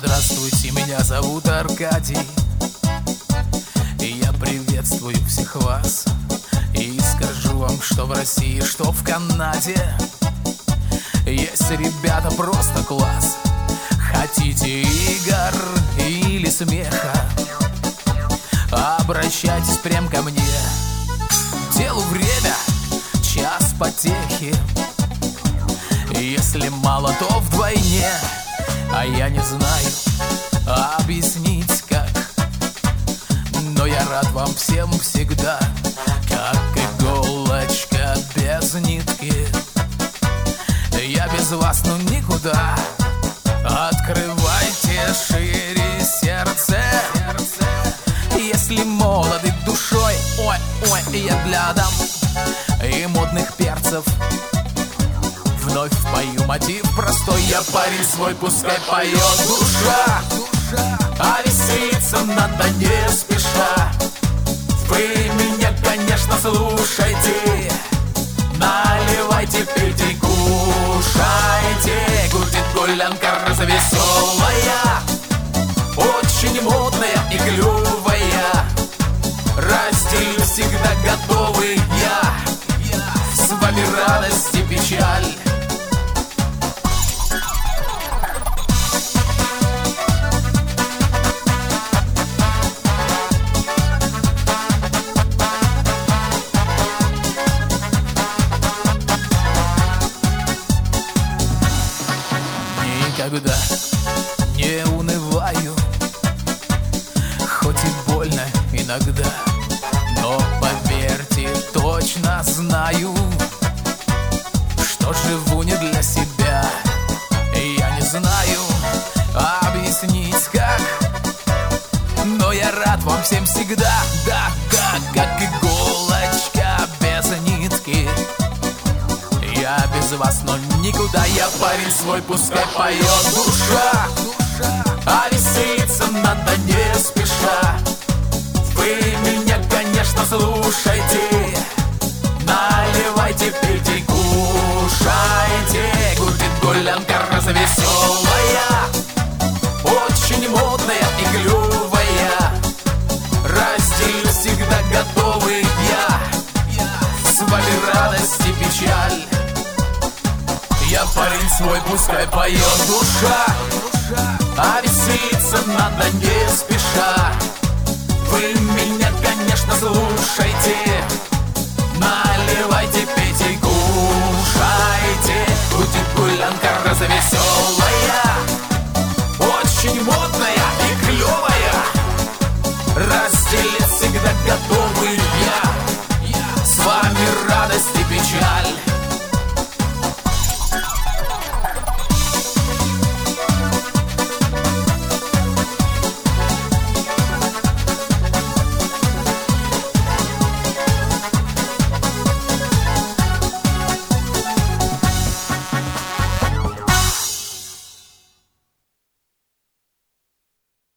Здравствуйте, меня зовут Аркадий, и я приветствую всех вас. И скажу вам, что в России, что в Канаде есть ребята просто класс. Хотите игр или смеха, обращайтесь прям ко мне. Делу время, час потехи. Если мало, то вдвойне. А я не знаю объяснить как, но я рад вам всем всегда, как иголочка без нитки. Я без вас ну никуда. Открывайте шире сердце, если молоды душой. Ой, я для дам и модных перцев вновь пою мотив простой. Я парень свой, пускай поет душа, а веселиться надо не спеша. Вы меня, конечно, слушайте, наливайте, пейте и кушайте. Крутит гулянка развеселая, очень модная и клевая. Разделю всегда готовый я, с вами радость и печаль. Никогда не унываю, хоть и больно иногда, но поверьте, точно знаю, что живу не для себя. Я не знаю объяснить как, но я рад вам всем всегда. Да, как иголочка без нитки. Я без вас, но никуда. Я парень свой, пускай поет душа, а веселиться надо не спеша. Вы меня, конечно, слушайте, наливайте, пейте и кушайте. Крутит гулянка развеселая, очень модная и клевая. Разделю всегда готовый я, с вами радость и печаль. Я парень свой, пускай поет душа, а веселиться надо не спеша. Вы меня, конечно, слушайте, наливайте, пейте и кушайте. Крутит гулянка развеселая, очень модная и клевая. Разделить всегда готовый я, с вами радость и печаль.